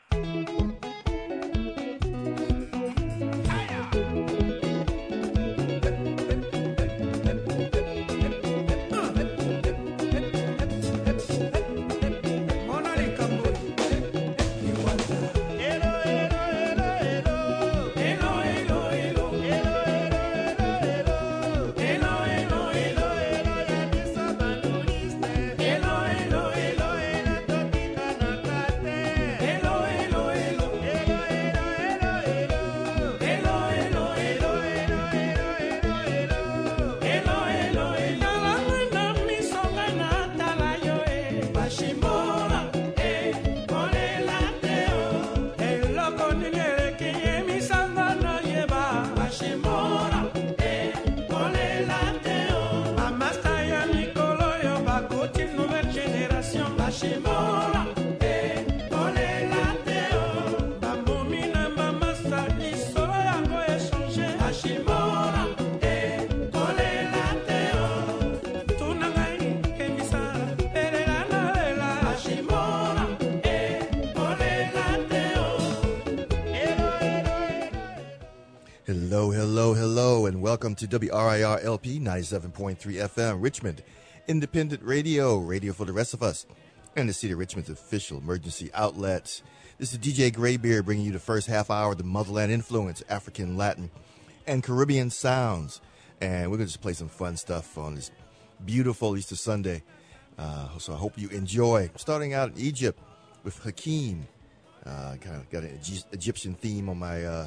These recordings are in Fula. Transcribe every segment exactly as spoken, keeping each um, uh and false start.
Hello, hello, hello, and welcome to W R I R L P ninety-seven point three F M, Richmond, independent radio, radio for the rest of us, and the City of Richmond's official emergency outlet. This is D J Graybeard bringing you the first half hour of the Motherland Influence, African, Latin, and Caribbean sounds. And we're going to just play some fun stuff on this beautiful Easter Sunday. Uh, so I hope you enjoy. Starting out in Egypt with Hakeem. Uh, kind of got an Egyptian theme on my uh,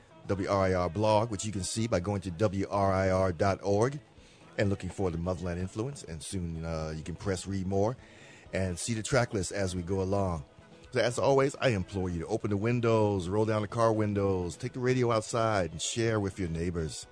W R I R blog, which you can see by going to W R I R dot org and looking for the Motherland Influence. And soon uh, you can press read more and see the track list as we go along. So as always, I implore you to open the windows, roll down the car windows, take the radio outside, and share with your neighbors.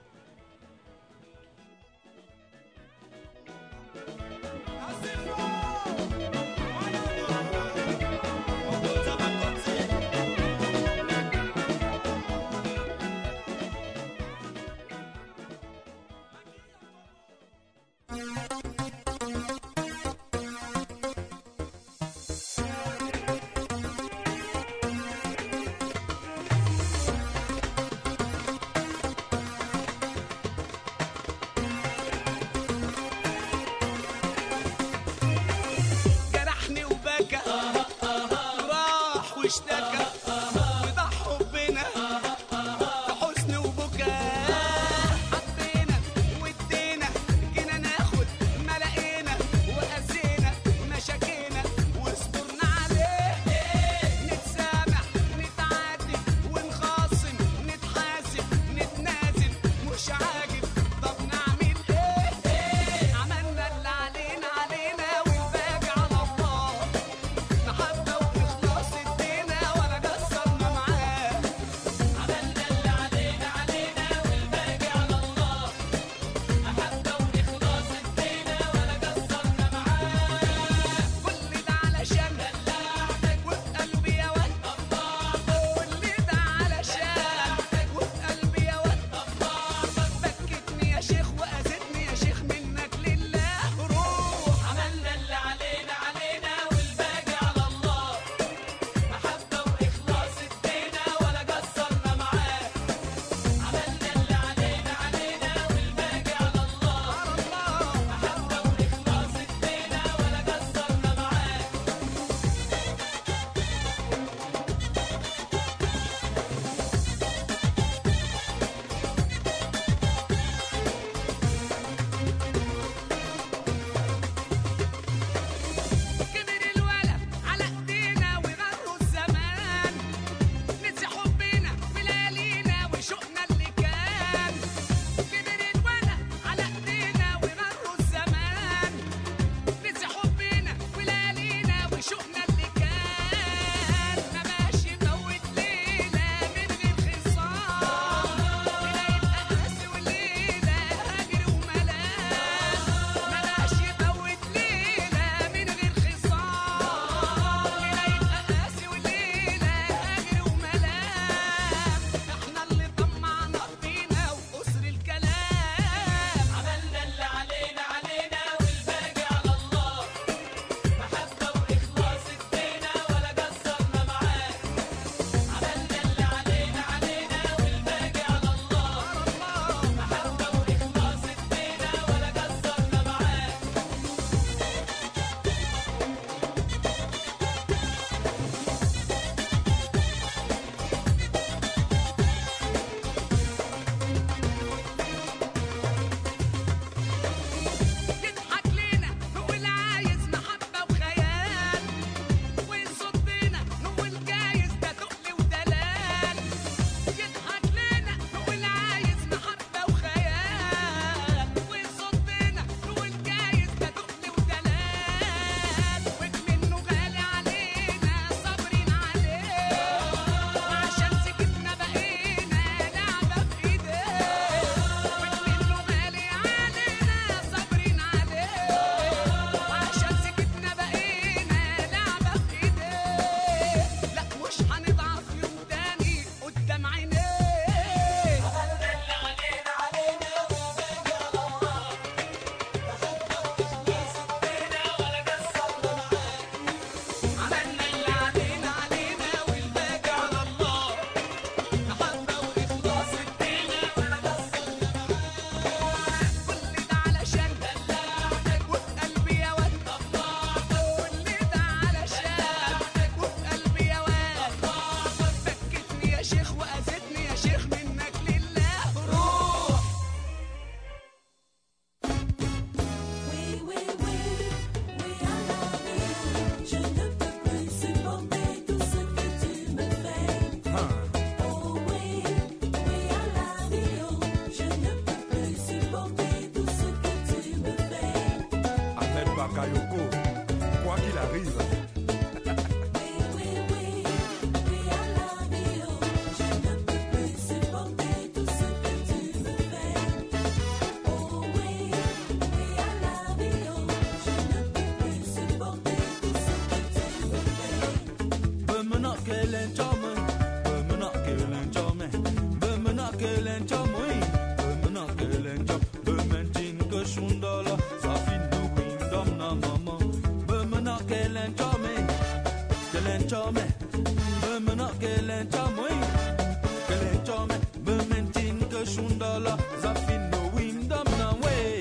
chome Bemena kelen chamoy Kelen chome Bementin ke shundala Zafin no windam na way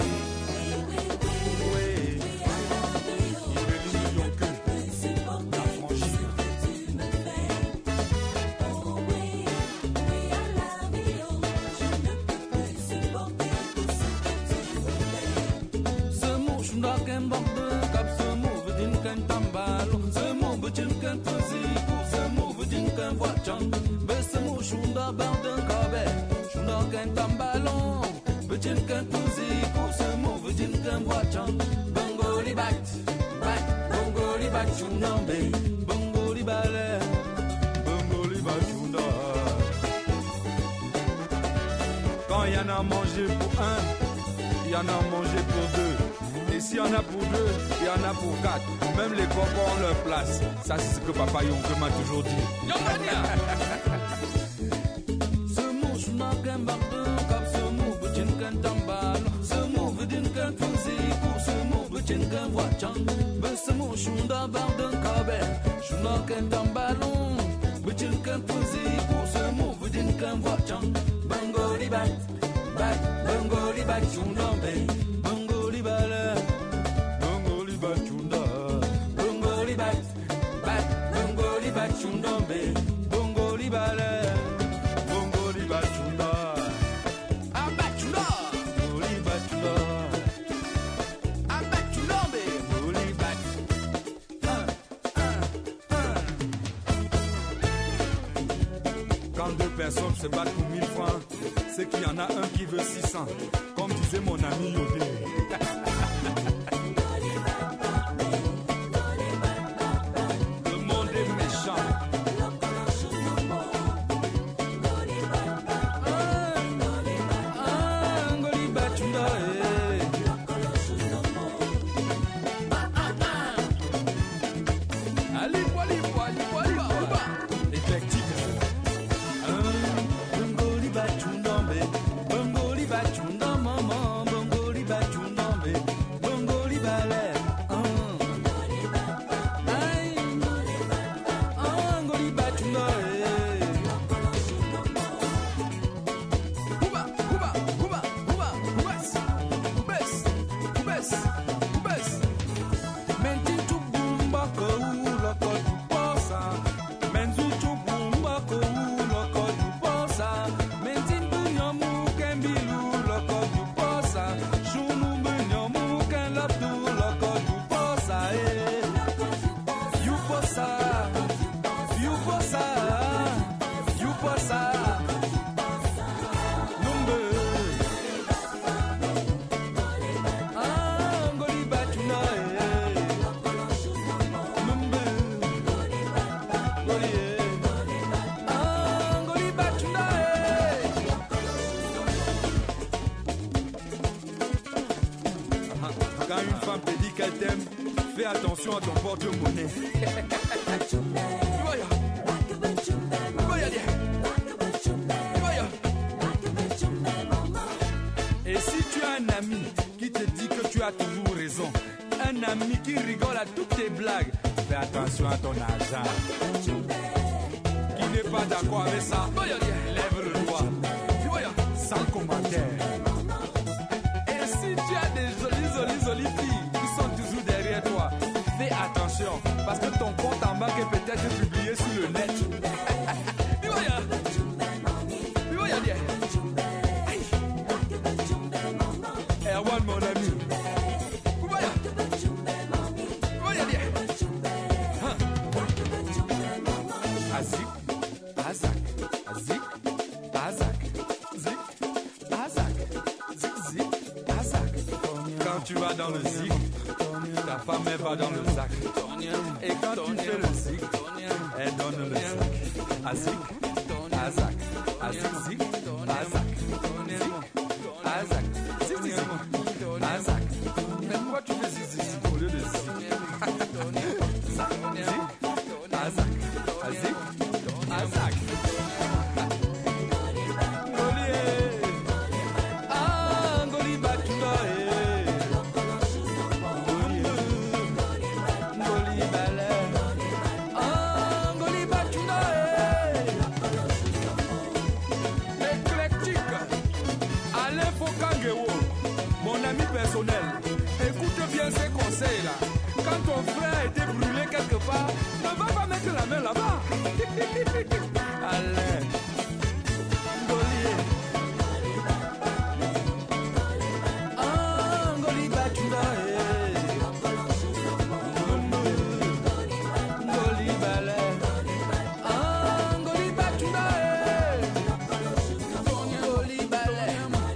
Besamo shunda barden kabe shunda kan tambalon bejin kan tuzi kusamo bejin kan wachan bangoli bat bat bangoli bat chunambe bangoli bale bangoli bat chunda. Quand il y en a mangé pour un, il y en a mangé pour deux. Et s'il y en a pour deux, il y en a pour quatre. Même les cocos ont leur place. Ça, c'est ce que papa Yonke m'a toujours dit. Ce mouche n'a qu'un bardon, cap ce mou, boutin qu'un tambal. Ce mou, boutin qu'un fusil, pour ce mou, boutin qu'un voiture. Ben ce mou, chunda bardon, cabé, chunda qu'un tambalon. Boutin qu'un fusil, pour ce mou, boutin qu'un voiture. Bangoli bat, bat, bangoli bat, chunda bé. Bangoli balé. Chundombe, bongo li bale, bongo li bachunda, abachunda, boli bachunda, abachundombe, boli bach, un, un, un. Quand deux personnes se battent pour mille francs, c'est qu'il y en a un qui veut six cents, comme disait mon ami Yodé. Fais attention à ton porte-monnaie. Et si tu as un ami qui te dit que tu as toujours raison, un ami qui rigole à toutes tes blagues, fais attention à ton argent. Qui n'est pas d'accord avec ça, lève le doigt. Sans commentaire. Et si tu as des jolies, jolies, jolies filles qui sont toujours derrière toi, fais attention, parce que ton compte en banque est peut-être publié sur le net. Erwan, mon ami. Azik, Azak, Azik, Azak, Zik, Azak, Zik, Zik, Azak. Quand tu vas dans le zik, ta femme elle va dans le sac. Et quand tu fais le zik, elle donne le sac. Azik, Azak, Azik, Zik, Azak, Zik, Azak, Zik, Zik, Azak. Mais pourquoi tu fais zik, zik au lieu de zik? Zik, Azak, Azik, Azak. Ah Allez. Golier. Ah, Goli Batula, eh. Goli Ballet. Ah, Goli Batula, eh. Goli Ballet.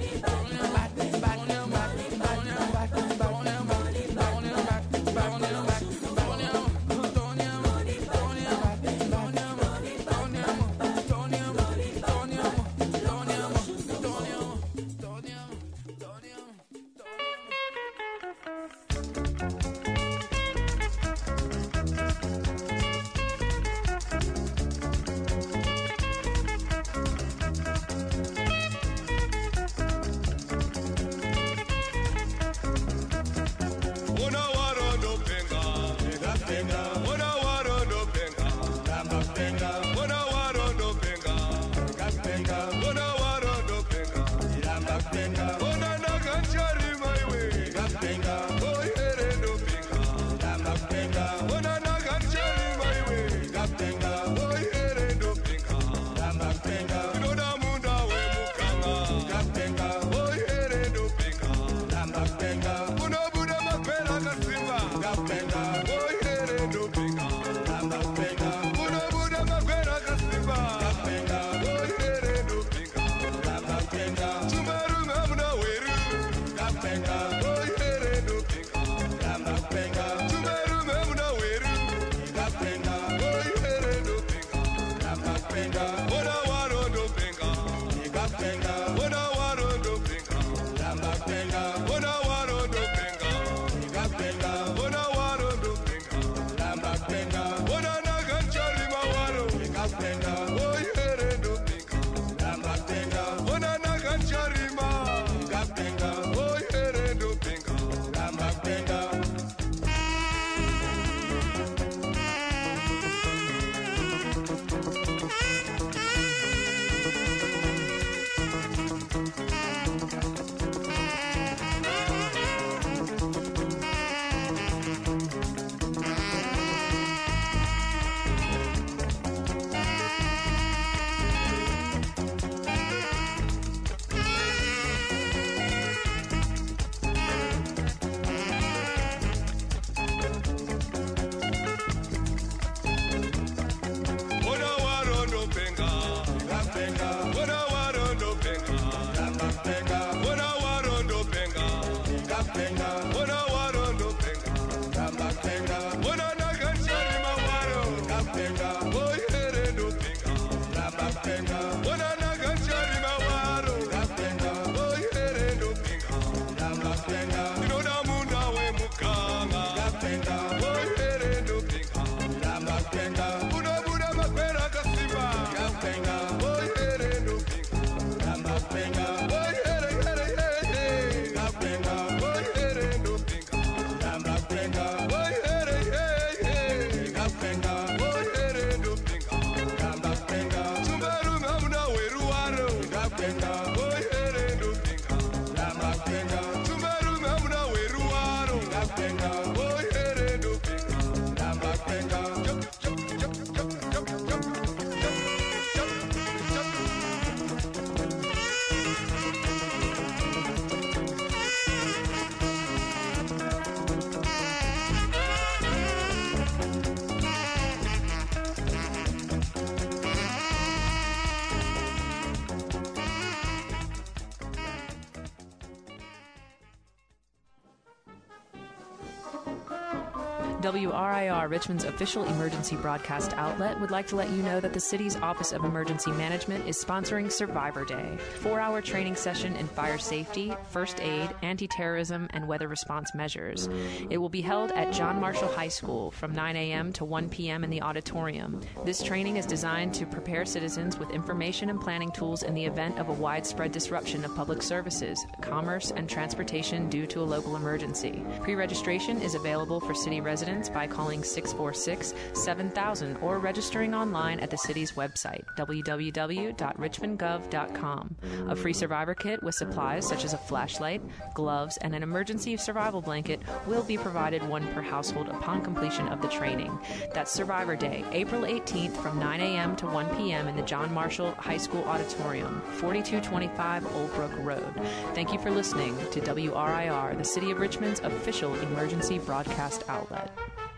W R I R, Richmond's official emergency broadcast outlet, would like to let you know that the city's Office of Emergency Management is sponsoring Survivor Day, a four-hour training session in fire safety, first aid, anti-terrorism, and weather response measures. It will be held at John Marshall High School from nine a.m. to one p.m. in the auditorium. This training is designed to prepare citizens with information and planning tools in the event of a widespread disruption of public services, commerce, and transportation due to a local emergency. Pre-registration is available for city residents assistance by calling six four six, seven thousand or registering online at the city's website, w w w dot richmond gov dot com. A free survivor kit with supplies such as a flashlight, gloves, and an emergency survival blanket will be provided one per household upon completion of the training. That's Survivor Day, April eighteenth from nine a.m. to one p.m. in the John Marshall High School Auditorium, forty-two twenty-five Old Brook Road. Thank you for listening to W R I R, the City of Richmond's official emergency broadcast outlet.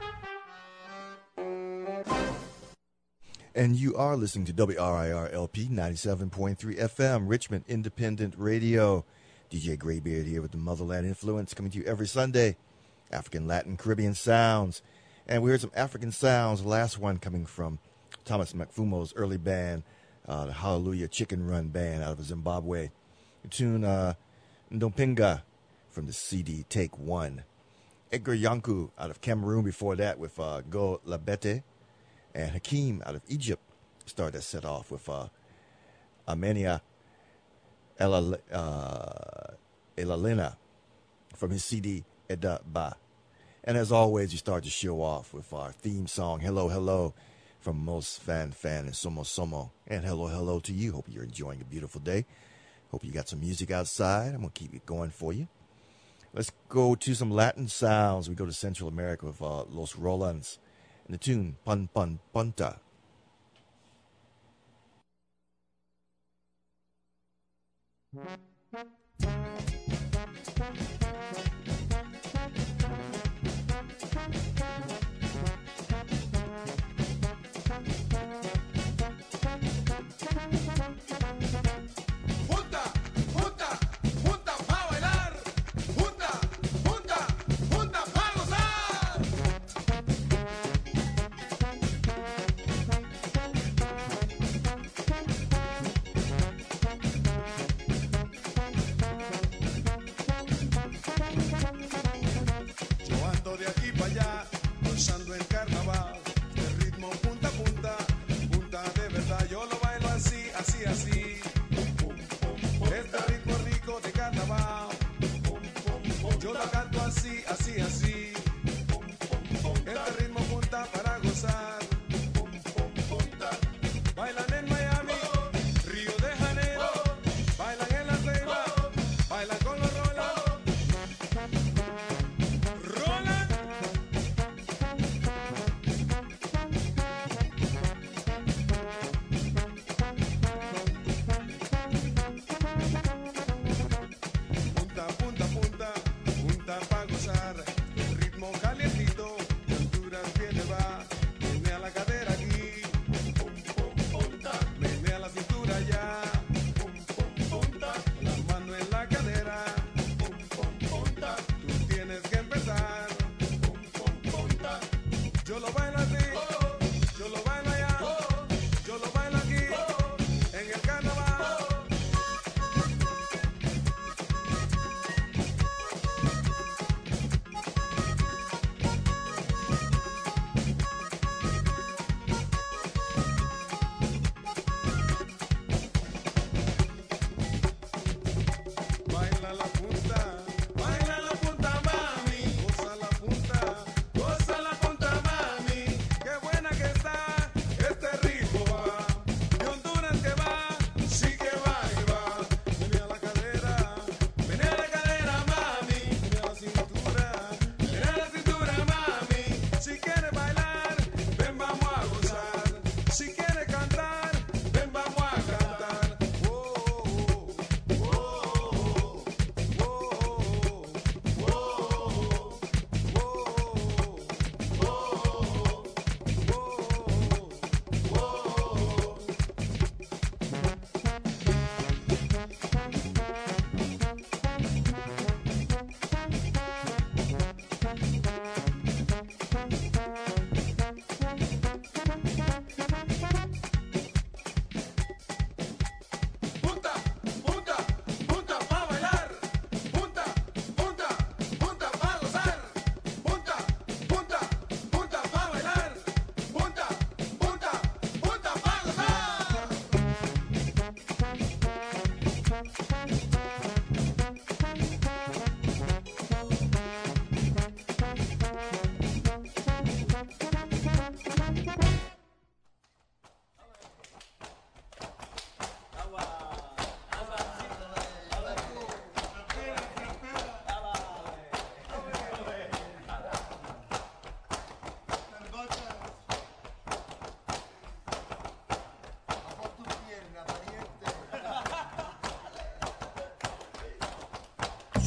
And you are listening to W R I R L P ninety-seven point three F M, Richmond Independent Radio. D J Graybeard here with the Motherland Influence, coming to you every Sunday. African, Latin, Caribbean sounds. And we heard some African sounds. The last one coming from Thomas Mfumo's early band, uh, the Hallelujah Chicken Run Band out of Zimbabwe. The tune uh, Ndompinga from the C D Take One. Edgar Yanku out of Cameroon before that with uh, Go Labete. And Hakeem out of Egypt started that set off with uh, Amenia Ela, uh, Elalina from his C D Eda Ba. And as always, we start the show off with our theme song, Hello, Hello, from Most Fan Fan and Somo Somo. And hello, hello to you. Hope you're enjoying a beautiful day. Hope you got some music outside. I'm going to keep it going for you. Let's go to some Latin sounds. We go to Central America with uh, Los Rolands and the tune Pun Pun Punta.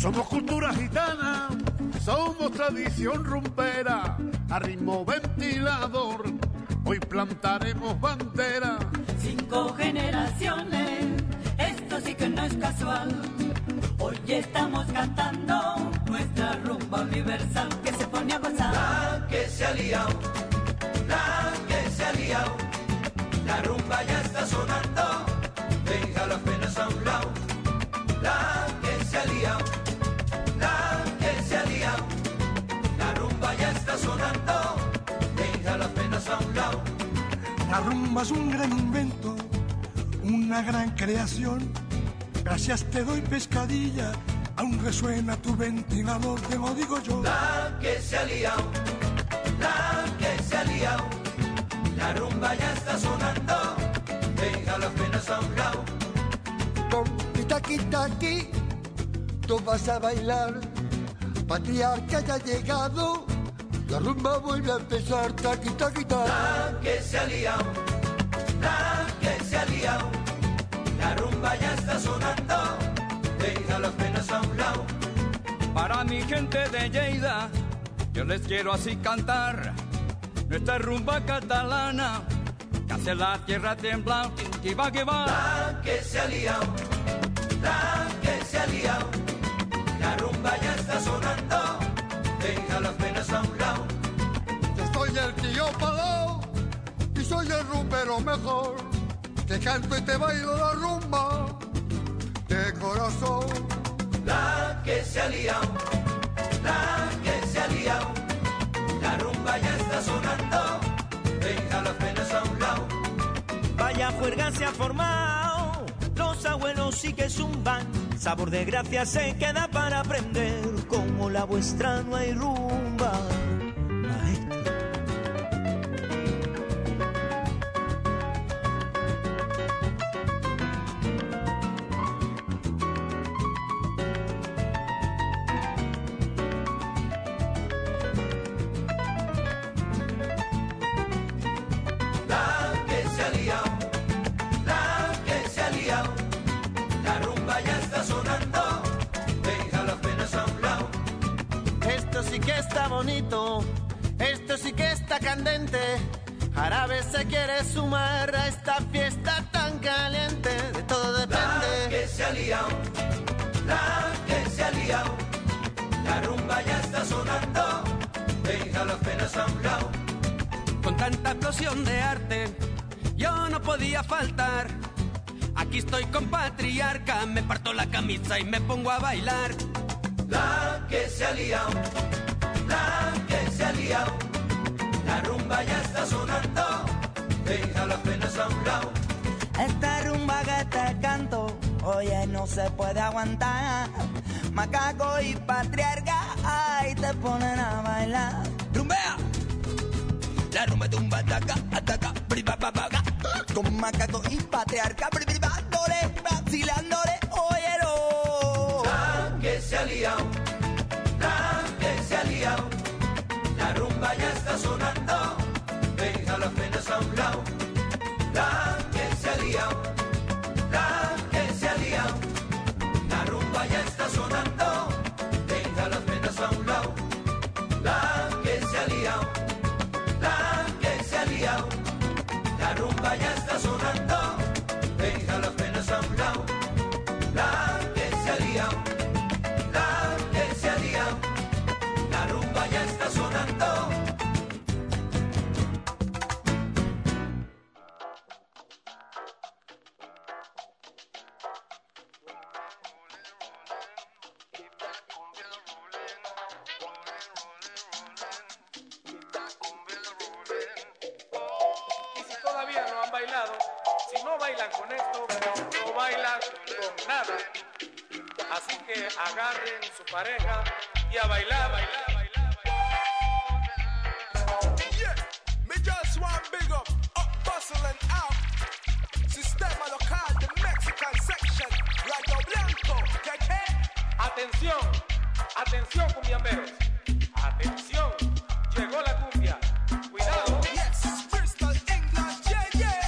Somos cultura gitana, somos tradición rumbera, a ritmo ventilador, hoy plantaremos bandera. Cinco generaciones, esto sí que no es casual. Hoy estamos cantando nuestra rumba universal que se pone a gozar. La que se ha liado, la que se ha liado, la rumba ya está sonando, deja las penas a un lado. La que se ha liado, la que se ha liado, la rumba ya está sonando, deja las penas a un lado. La rumba es un gran invento, una gran creación. Gracias te doy, pescadilla, aún resuena tu ventilador, te lo digo yo. La que se ha liado, la que se ha liado, la rumba ya está sonando, deja las penas a un lado. Con taqui taqui, tú vas a bailar, patriarca ya ha llegado, la rumba vuelve a empezar, taqui taqui taqui. La que se ha liado, la que se ha liado, la rumba ya está sonando, deja las penas a un lado. Para mi gente de Lleida, yo les quiero así cantar nuestra rumba catalana, que hace la tierra temblar, que va, que va. La que se ha liado, la que se ha liado, la rumba ya está sonando, deja las penas a un lado. Yo soy el tío Palau y soy el rumbero mejor. Te canto y te bailo la rumba de corazón. La que se ha liado, la que se ha liado, la rumba ya está sonando, deja las penas a un lado. Vaya juerga se ha formado, los abuelos sí que zumban, sabor de gracia se queda para aprender, como la vuestra no hay rumba. Maestro. Bonito, esto sí que está candente. Jarabe se quiere sumar a esta fiesta tan caliente. De todo depende. La que se ha liado, la que se ha liado, la rumba ya está sonando, deja las penas a un lado. Con tanta explosión de arte, yo no podía faltar. Aquí estoy con Patriarca, me parto la camisa y me pongo a bailar. La que se ha liado, la que se ha liado, la rumba ya está sonando, deja las penas a un lado. Esta rumba que te canto, oye, no se puede aguantar. Macaco y Patriarca, ahí te ponen a bailar. ¡Rumbea! La rumba tumba, ataca, ataca, bribababaga. Con Macaco y Patriarca, bribadándole, vacilándole, óyelo. La que se ha liado, la que se ha liado, la rumba ya está sonando, deja las penas a un lado. La que se ha liado, la que se ha liado, la rumba ya está sonando, deja las penas a un lado. La que se ha liado, la que se ha liado, la rumba ya está sonando, deja las penas a un lado. La que se ha liado, la que se ha liado, la rumba ya está sonando. Y si todavía no han bailado, si no bailan con esto, no bailan con nada. Así que agarren su pareja y a bailar, bailar, bailar, bailar. Yeah, me just want big up, up, bustle and out. Sistema local, the Mexican section, Rayo Blanco, ¿qué qué? Atención, atención cumbiamberos, atención, llegó la cumbia, cuidado. Yes, Bristol, England, yeah, yeah.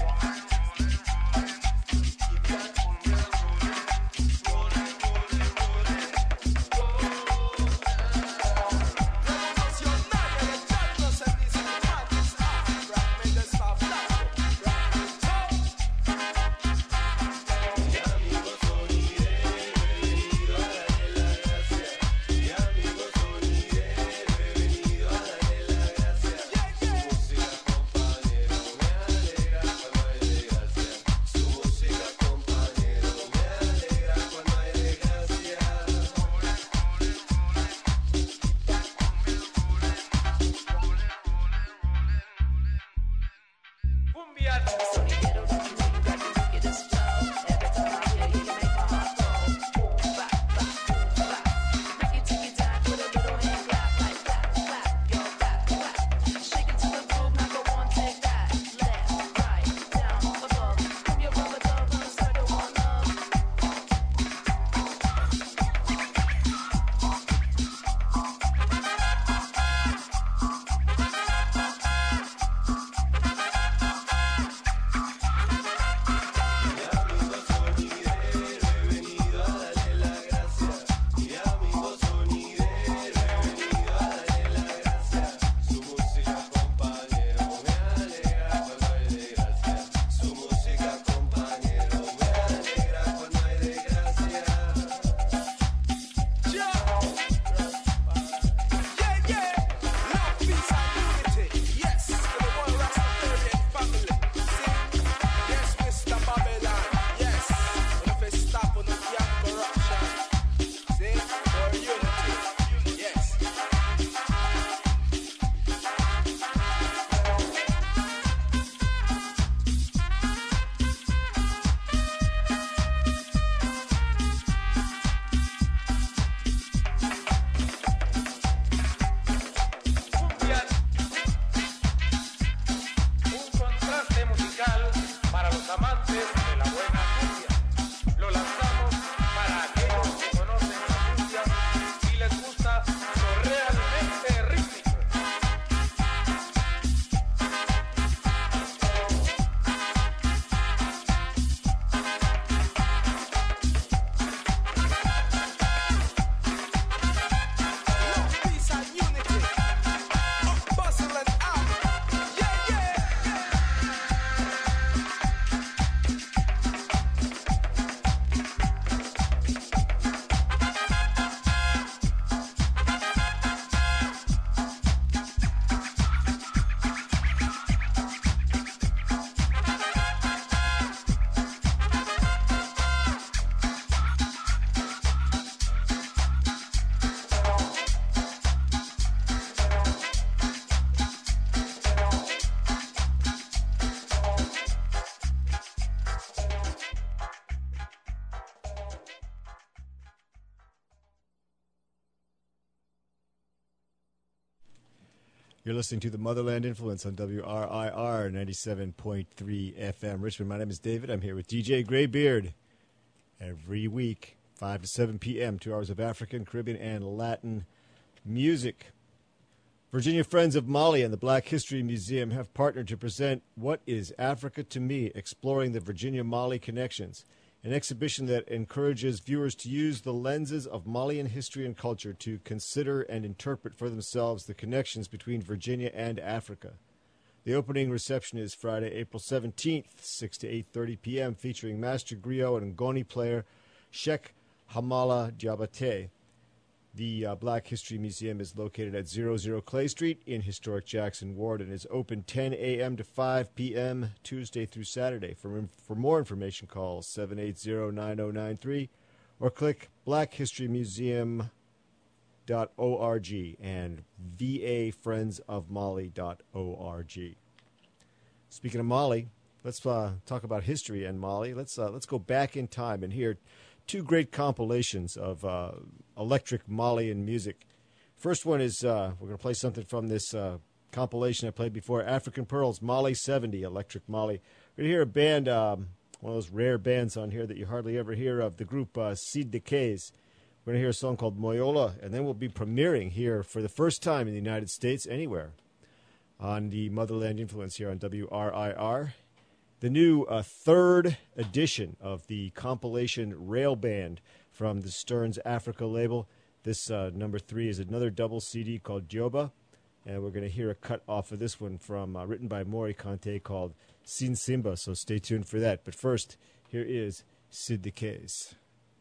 You're listening to the Motherland Influence on W R I R ninety-seven point three F M Richmond. My name is David. I'm here with D J Graybeard every week, five to seven p.m., two hours of African, Caribbean, and Latin music. Virginia Friends of Mali and the Black History Museum have partnered to present What is Africa to Me? Exploring the Virginia-Mali Connections, an exhibition that encourages viewers to use the lenses of Malian history and culture to consider and interpret for themselves the connections between Virginia and Africa. The opening reception is Friday, April seventeenth, six to eight thirty p.m., featuring master griot and Ngoni player Sheikh Hamala Diabate. The uh, Black History Museum is located at zero zero Clay Street in historic Jackson Ward and is open ten a.m. to five p.m. Tuesday through Saturday. For, for more information, call seven eight zero, nine zero nine three or click black history museum dot org and v a friends of mali dot org. Speaking of Mali, let's uh, talk about history and Mali. Let's uh, let's go back in time and hear two great compilations of uh, electric Malian music. First one is, uh, we're going to play something from this uh, compilation I played before, African Pearls, Mali seventy, Electric Mali. We're going to hear a band, um, one of those rare bands on here that you hardly ever hear of, the group uh, Sid de Keys. We're going to hear a song called Moyola, and then we'll be premiering here for the first time in the United States, anywhere, on the Motherland Influence here on W R I R. The new uh, third edition of the compilation Rail Band from the Stearns Africa label. This uh, number three is another double C D called Dioba, and we're going to hear a cut off of this one from uh, written by Mori Kante called Sin Simba, so stay tuned for that. But first, here is Sid de Keys.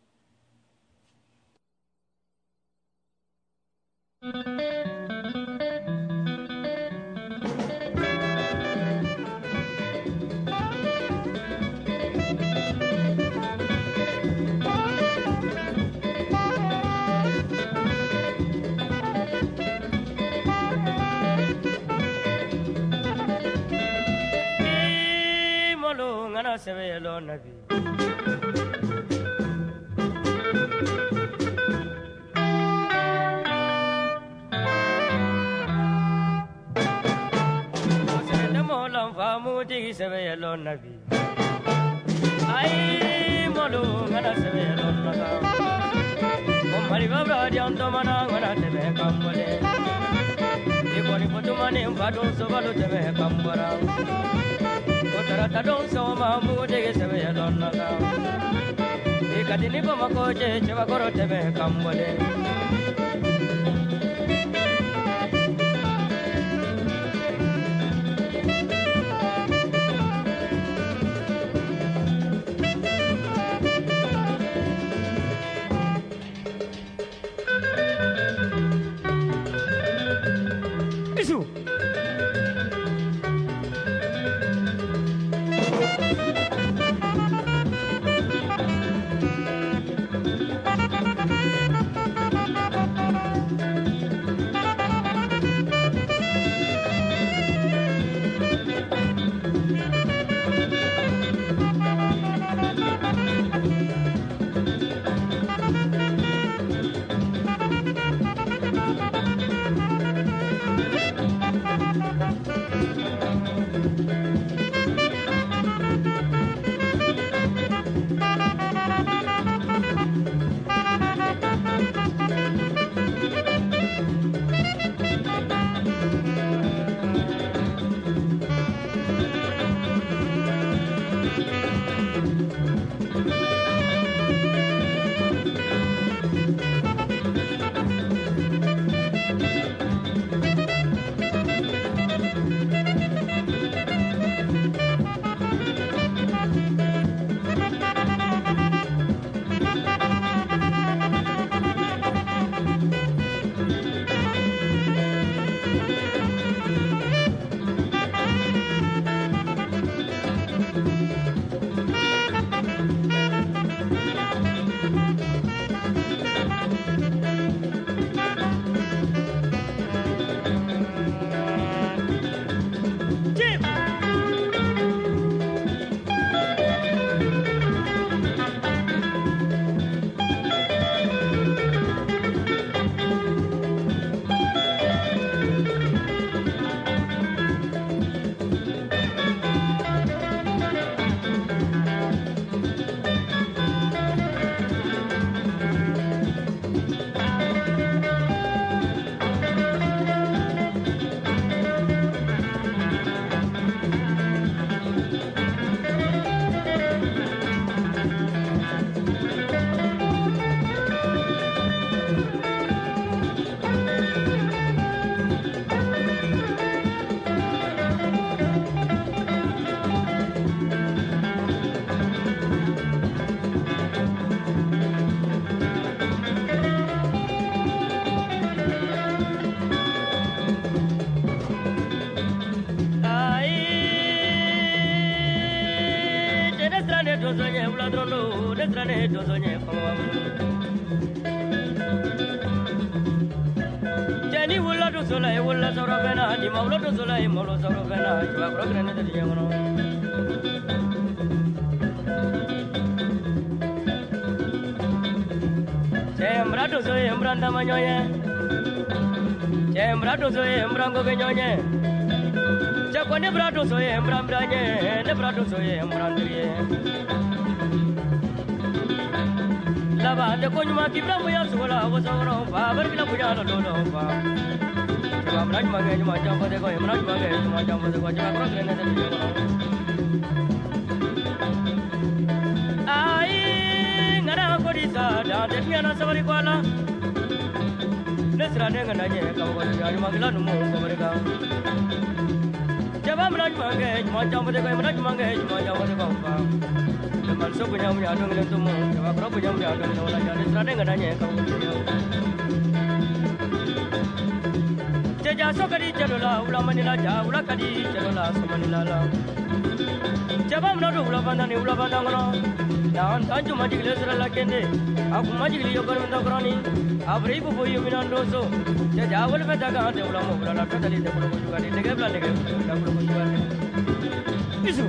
Sebe lo nabi Sebe mo lam fa mu di sebe lo nabi Ai molu ngana sebe lo naga Ko mari ba bra di anto mana ngana tebe kambole Ikoni potu mane mfado so balu tebe kambara Tarata don so mamu de sebe don naga Ikadini ko makoje cheva koro tebe kambole Isu Oye, destrane tu soñé, un ladrón, destrane tu soñé, como Jenny will not do so like will not sorofena, the maulo do so like molo sorofena, you are broken at the young. Sembrato so embranda mañoye, sembrato so embrango peñoye, chaco nebrato so embrambrañe, nebrato so embrandrie. Lava de coñuma que bramo ya sola, was on power, que la puya no lo fa. Chama braj mage, chama chama de coy, braj mage, chama chama de coy, chama broken at the young. Da de piana savari kwala nesra ne ngana nye ka ko ya ma gila no mo ko re ka jaba mra mange ma jam de ko mra mange ma jam de ko pa de man so punya punya dong le to mo jaba pro punya punya dong no la ja nesra ne ngana nye ka ko ya je ja so kadi chalola ula manila ja ula kadi chalola so manila la jaba mra do ula banda ni ula banda ngoro dan tanju majik lesra la kende aku majik liyo kar menda krani abri bu boyu minando so ja jawal me daga de ula mo ula la tadali de ko juga ni nege bla nege da ko juga ni isu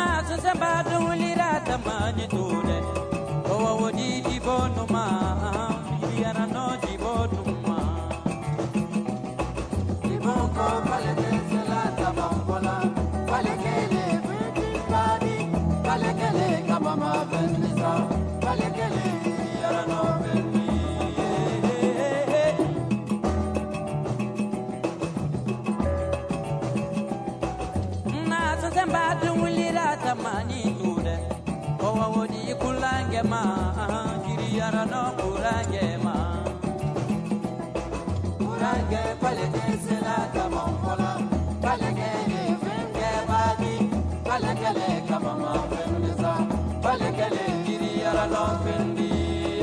na samba do lira tamani tude o wodi di bonuma yara no di bonuma di bonko pale sela tabambola pale kele badi pale kele kamama benisa pale kele yara no beni na samba do lira tamani tude o wodi kulange ma yara no kurange ma kurange pale sela tabambola pale kele fenge badi pale kele kamama benisa pale kele yara no fendi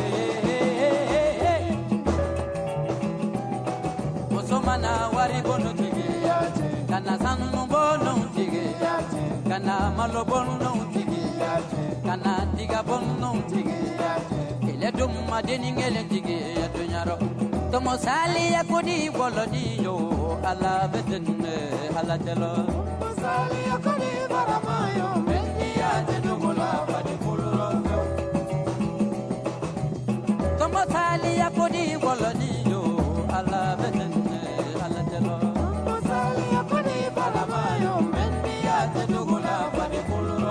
osomana wari bono tige kana sanu bono tige kana malo bono tige kana diga bono tige ele dum madeni ngele tige to nyaro to mosali yakudi bolodi yo ala bedenne ala telo mosali yakudi baramayo mendi ya tenugula badi kuluro to mosali yakudi bolodi yo ala bedenne ala telo mosali yakudi baramayo mendi ya tenugula badi kuluro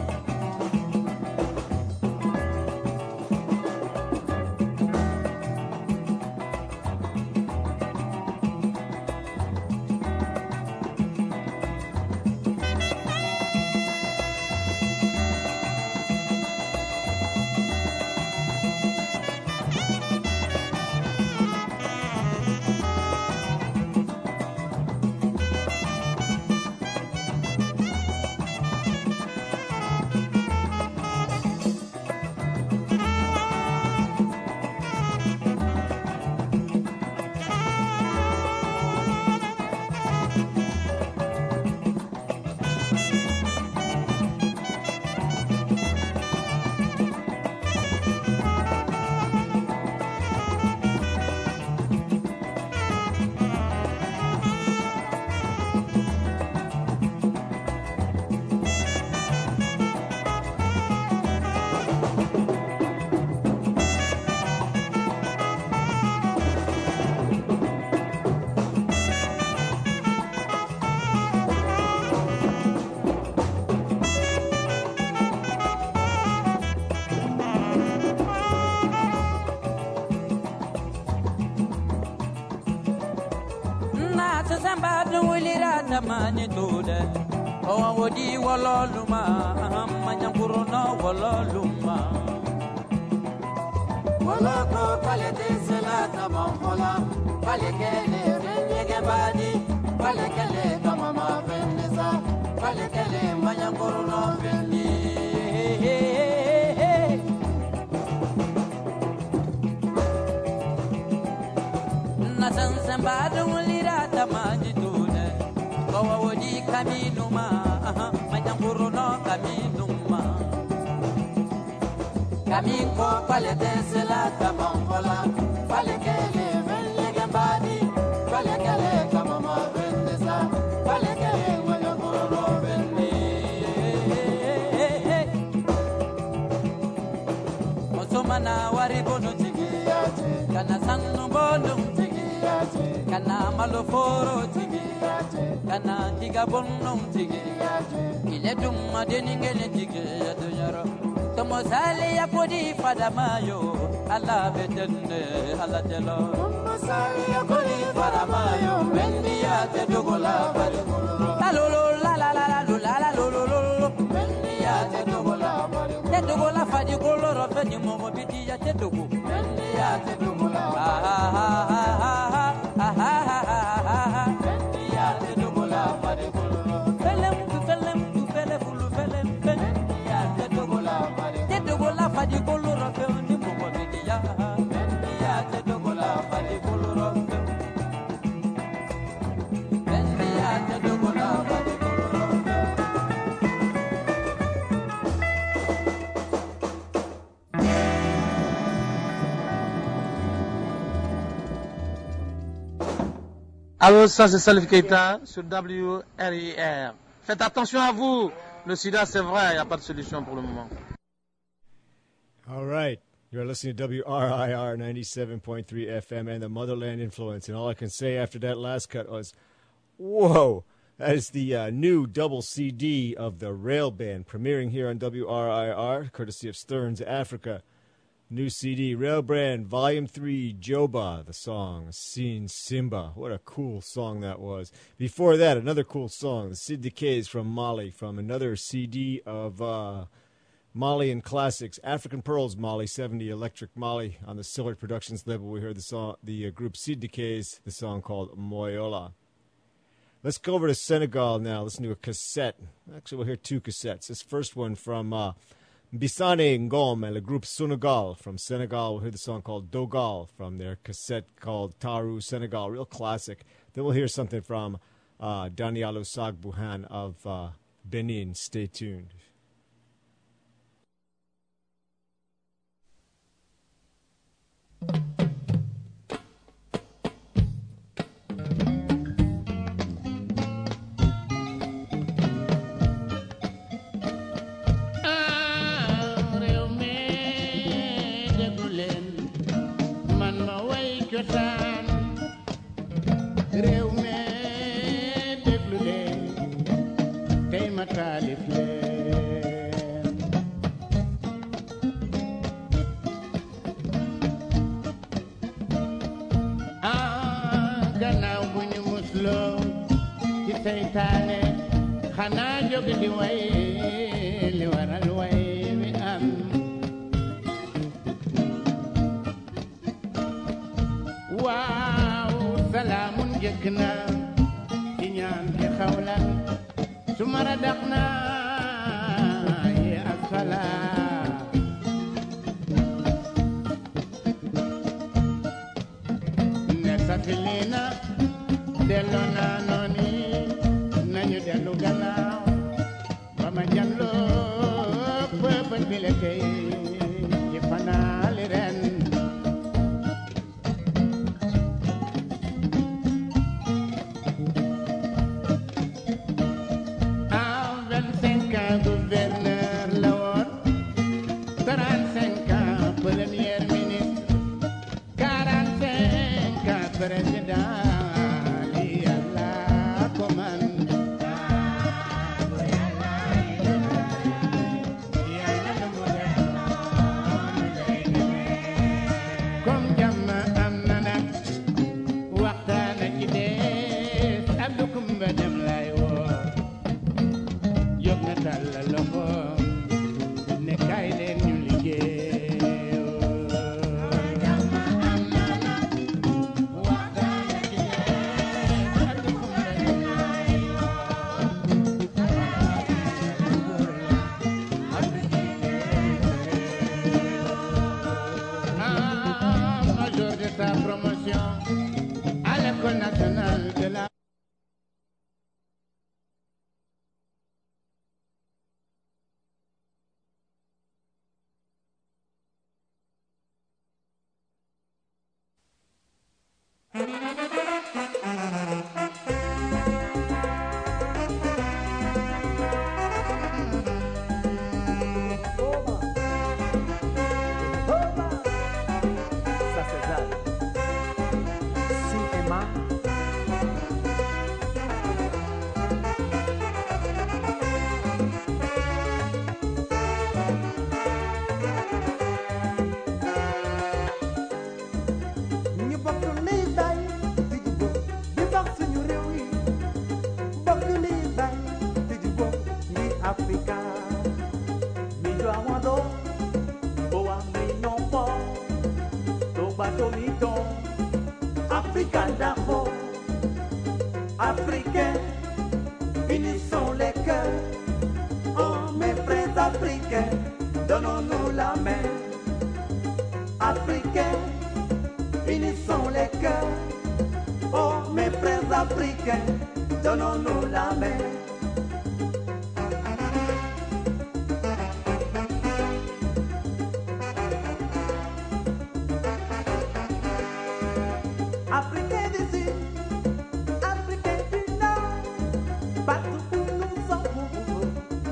samba do lira tamani tude o wodi wololuma manyanguro no wololuma wala ko pale de sela tamambola pale kele fenge badi pale kele kamama benesa pale kele manyanguro no vendi na samba do lira tamani tude o wodi kaminuma manyanguro no kaminuma Kamiko pale desela kamambola pale kele vele gambadi pale kele kamama vendesa pale kele wanya goro vendi Osomana wari bono tigi kana sanu bono tigi kana maloforo tigi kana diga bono tigi ile dum madeni ngele tigi adonyaro Tomo sali ya kodi fadamayo ala betende ala telo Tomo sali ya kodi fadamayo mendi ya te dogola bari la lolo la la la la la la lolo lolo mendi ya te dogola bari te dogola fadi koloro feni momo biti ya te dogo mendi ya te dogola ha ha ha ha ha ha mendi ya te dogola bari koloro felem tu felem tu fele fulu felem mendi ya te dogola Dogola fadi koloro fe ni momo bidia bendia te dogola fadi koloro fe bendia te dogola fadi koloro Allô, ça c'est Salif Keita sur W R I R. Faites attention à vous. Le sida, c'est vrai, il n'y a pas de solution pour le moment. All right. You're listening to W R I R ninety-seven point three F M and the Motherland Influence. And all I can say after that last cut was, whoa. That is the uh, new double C D of the Rail Band, premiering here on W R I R, courtesy of Stearns Africa. New C D, Rail Band, Volume three, Joba, the song, Sin Simba. What a cool song that was. Before that, another cool song, the Sid Decays from Mali, from another C D of uh, Malian classics, African Pearls, Mali, seventy, Electric Mali. On the Sillard Productions label, we heard the song, the uh, group Sid Decays, the song called Moyola. Let's go over to Senegal now. Listen to a cassette. Actually, we'll hear two cassettes. This first one from uh, Bissane Ngom and the group Senegal from Senegal. We'll hear the song called Dogal from their cassette called Taru Senegal. Real classic. Then we'll hear something from uh, Danialo Sagbuhan of uh, Benin. Stay tuned. réew mi déglu leen tey ma taalif leen ah gannaaw bu ñu musloo ci seytaane xanaa jóg di way li waral way wi am waaw salaamun jëkk na ci ñaan ci xawlan su mara dax na yi asalaam ne safilina delloo naa nooni nañu dellu gannaaw ba ma jàlloo pëbal bi la tey ci fanaali ren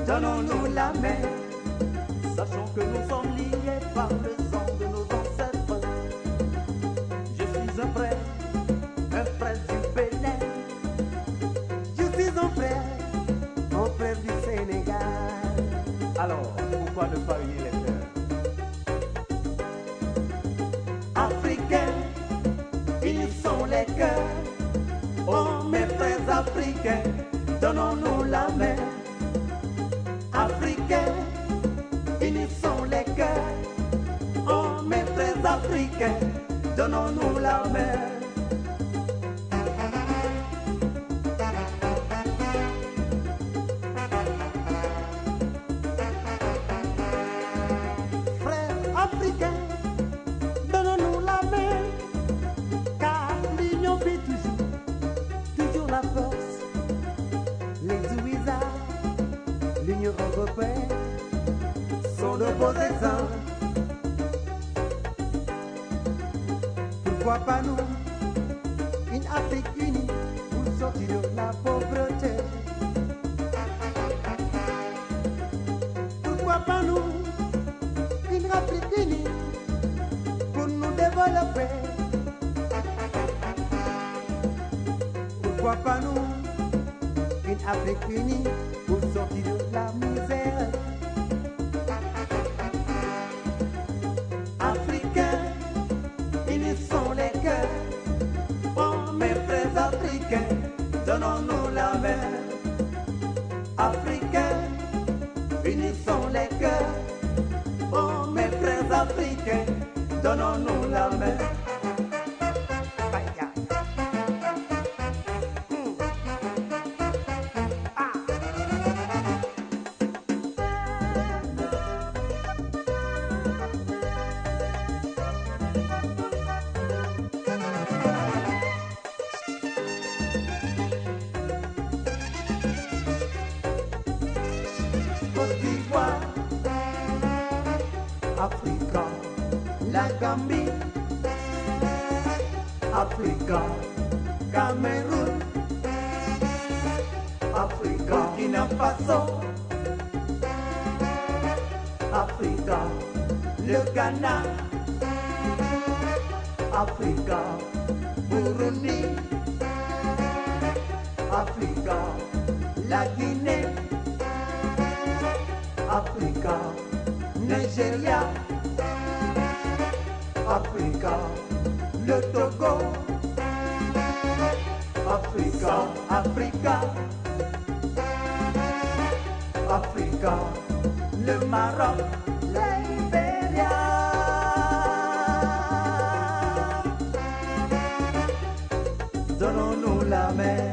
donnons-nous la main. Sachons que nous sommes liés par le sang de nos ancêtres. Je suis un frère, un frère du Bénin. Je suis un frère, un frère du Sénégal. Alors, pourquoi ne pas unir les cœurs? Africains, unissons les cœurs. Oh mes frères africains, donnons-nous la main. Africains, unissons les cœurs. Oh mes frères africains, donnons-nous la main. Frères africains, donnons-nous la main. Car l'union fait toujours, toujours la force. Les Ouïsas, l'Union européenne sont de beaux exemples. Pourquoi pas nous, une Afrique unie pour sortir de la pauvreté? Pourquoi pas nous, une Afrique unie pour nous développer? Pourquoi pas nous, une Afrique unie pour sortir de la misère? Africains, unissons les cœurs. Oh mes frères africains, donnons-nous la main. Africains, unissons les cœurs. Oh mes frères africains, donnons-nous la main. Côte d'Ivoire, Africa, la Gambie, Africa, Cameroun, Africa, Burkina Faso, Africa, le Ghana, Africa, Burundi, Africa, la Guinée, Africa, Nigeria, Africa, le Togo, Africa, Africa, Africa, le Maroc, Libéria. Donnons-nous la main,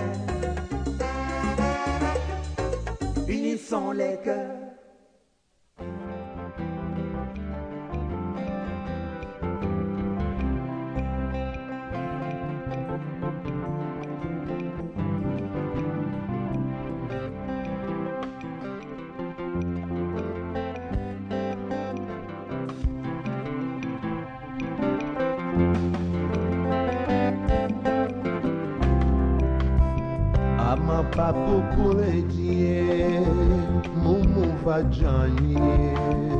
unissons les cœurs. Ama papo kuledie, mumu vajanye,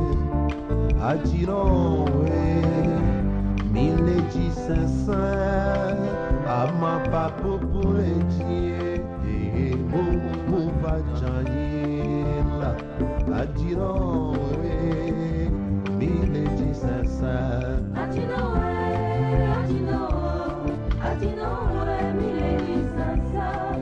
ajirowe, mille dix cinq cents. Ama papo kuledie, mumu vajanye, ajirowe, mille dix cinq cents. Ajirowe, ajirowe, ajirowe, mille dix cinq cents.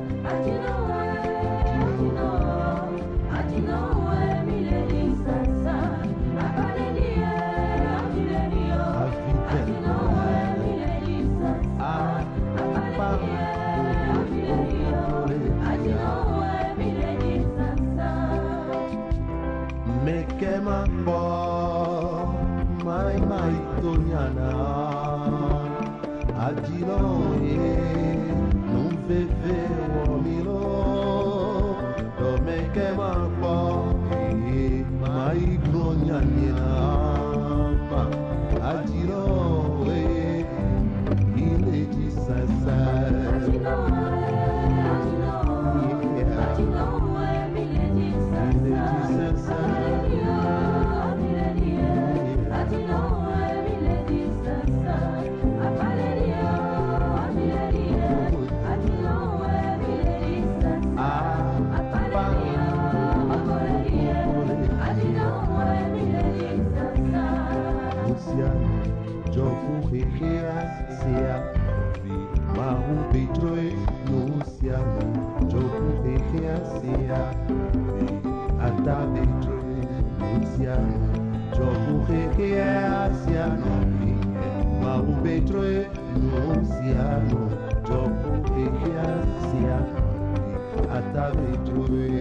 Mekema po mai mai tonyana adiloye non veve womilo do mekema po mai glonyana adiloye ile disasa adiloye adiloye ile disasa Jokuheheasia Vi Mahu Petroe Luciano Jokuheheasia Vi Ata Petroe Luciano Jokuheheasia Vi Mahu Petroe Luciano Jokuheheasia Vi Ata Petroe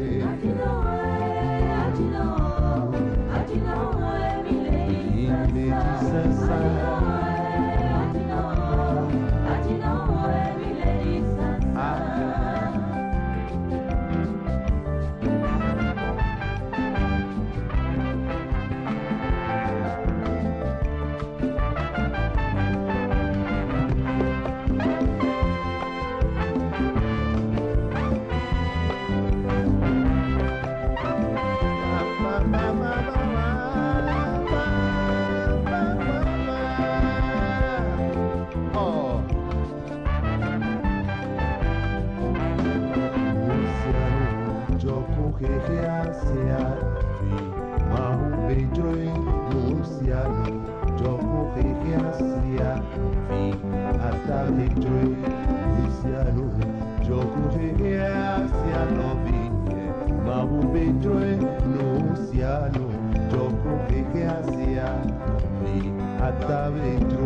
Luciano, Jokuheheasia, Vi Ata Petroe